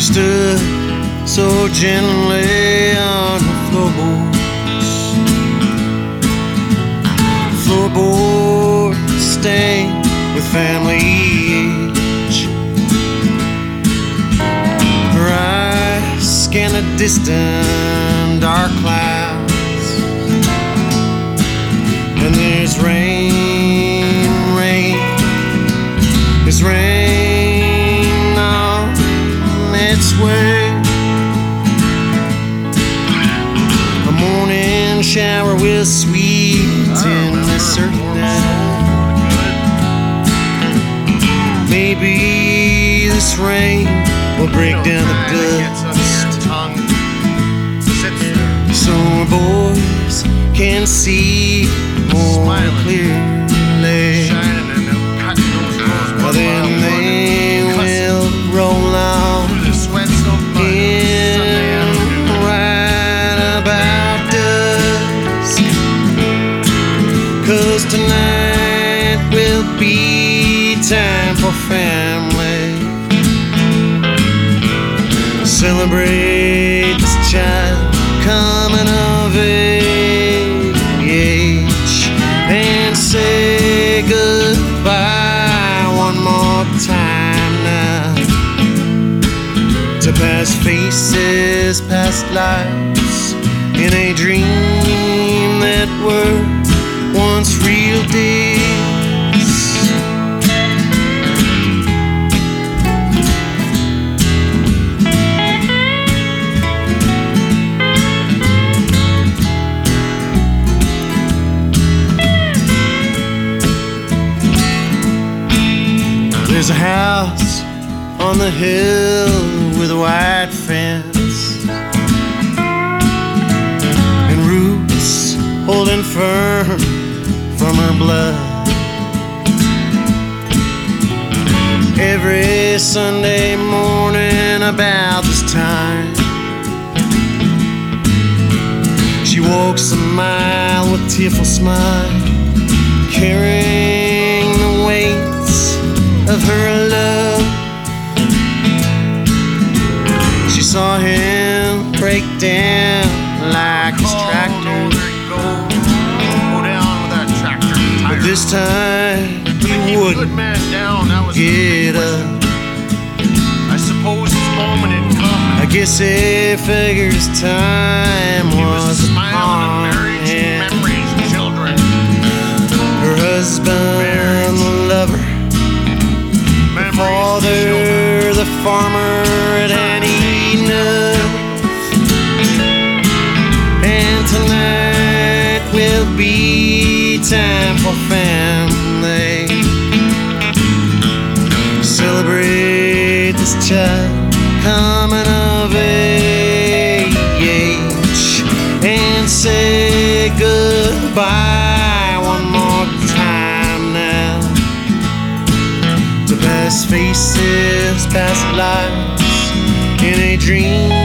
stood so gently on the floorboard stained with family age. Her eyes scan the distant dark clouds, and there's rain, there's rain on its way. A morning shower will sweeten this earth now. Maybe this rain will break down the dust, so our boys can see more clearly. Then they will roll on in right about dusk, 'cause tonight will be time for family. Celebrate this child coming of age, and say goodbye one more time now to past faces, past lives, in a dream that were once real days. There's a house on the hill with a white fence, and roots holding firm from her blood. Every Sunday morning about this time, she walks a mile with tearful smile, carrying the weights of her love. She saw him break down like his tractor, but this time he wouldn't get up. I suppose his moment had come. I guess he figures time was upon him. Memories, children. Her husband, the lover, the father, the farmer had had enough. And tonight will be time for family. Celebrate this child coming of age, and say goodbye one more time now to past faces, past lives, in a dream